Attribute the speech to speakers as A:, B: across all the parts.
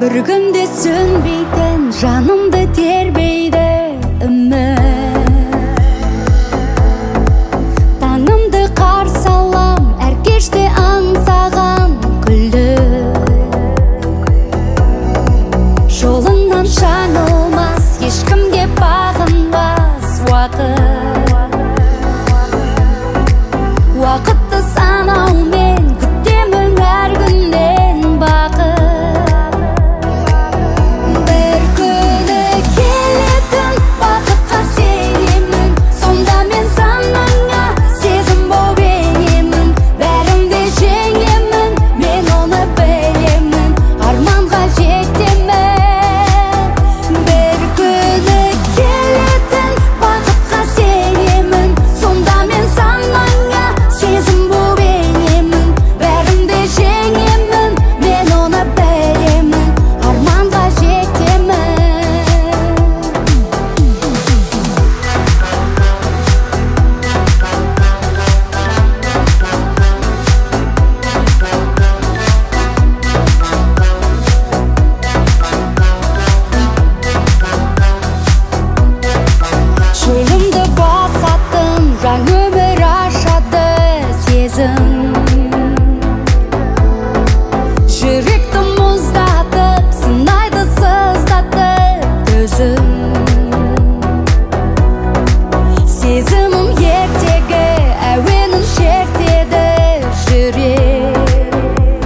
A: бір күнде сөнбейтін жанымды тербейді үміт. Таңымды қарсы алам, әр кеште аңсаған күлді. Жолыңнан жаңылмас, ешкімге бағынбас Уақытты санаумен күтемін әр күннен бақыт. Бір күні келетін бақытқа сенемін, сонда мен санаңа сезім боп енемін. Бәрімде жеңемін, мен оны білемін, арманға жетемін. Бір күні келетін бақытқа сенемін, сонда мен санаңа сезім боп енемін. Бәрімде жеңемін, мен оны білемін, арманға жетемін. Жолымды басатын жаңа өмір ашады сезім. Жүректі мұздатып, сынайды сыздатып төзім. Сезімім ертегі әуенін шертеді жүрек.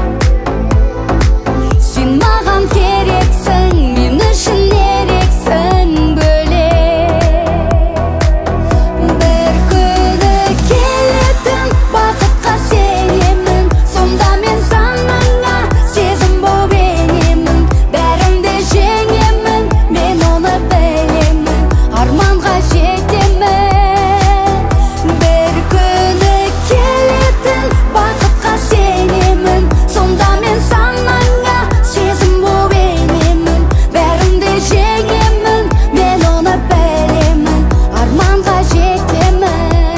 A: Сен маған керексің, мен үшін ерексің бөлек. Бір күні келетін бақытқа сенемін, сонда мен санаңа сезім боп енемін. Бәрімде жеңемін, мен оны білемін, арманға жетемін. Бір күні келетін бақытқа сенемін, сонда мен санаңа сезім боп енемін. Бәрімде жеңемін, мен оны білемін, арманға жетемін.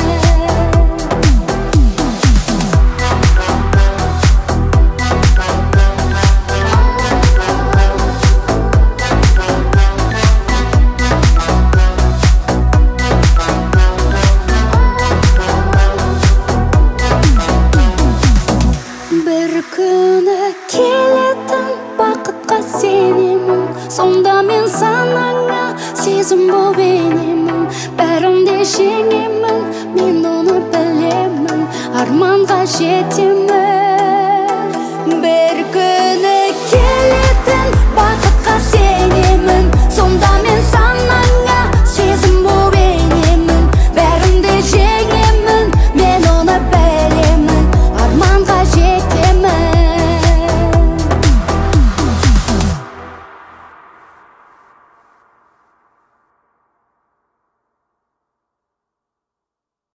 A: Бір күні келетін бақытқа сенемін, сонда мен санаңа сезім боп енемін. Бәрімде жеңемін, мен оны білемін, арманға жетемін.